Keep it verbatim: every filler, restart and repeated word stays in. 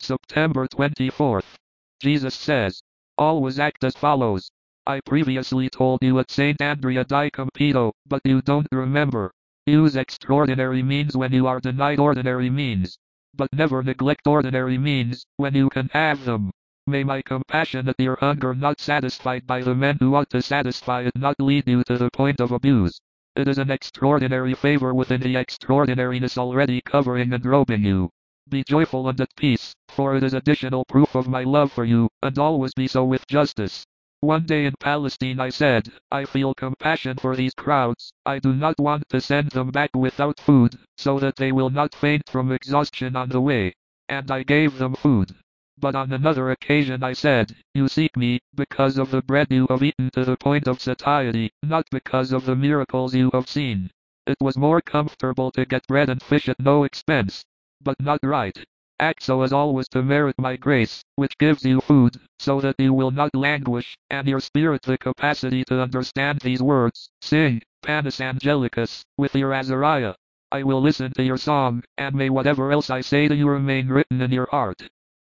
September twenty-fourth. Jesus says, always act as follows. I previously told you at Saint Andrea di Campido, but you don't remember. Use extraordinary means when you are denied ordinary means. But never neglect ordinary means, when you can have them. May my compassion at your hunger not satisfied by the men who ought to satisfy it not lead you to the point of abuse. It is an extraordinary favor within the extraordinariness already covering and robing you. Be joyful and at peace, for it is additional proof of my love for you, and always be so with justice. One day in Palestine I said, I feel compassion for these crowds, I do not want to send them back without food, so that they will not faint from exhaustion on the way. And I gave them food. But on another occasion I said, you seek me, because of the bread you have eaten to the point of satiety, not because of the miracles you have seen. It was more comfortable to get bread and fish at no expense. But not right. Act so as always to merit my grace, which gives you food, so that you will not languish, and your spirit the capacity to understand these words. Sing, Panis Angelicus, with your Azariah. I will listen to your song, and may whatever else I say to you remain written in your heart.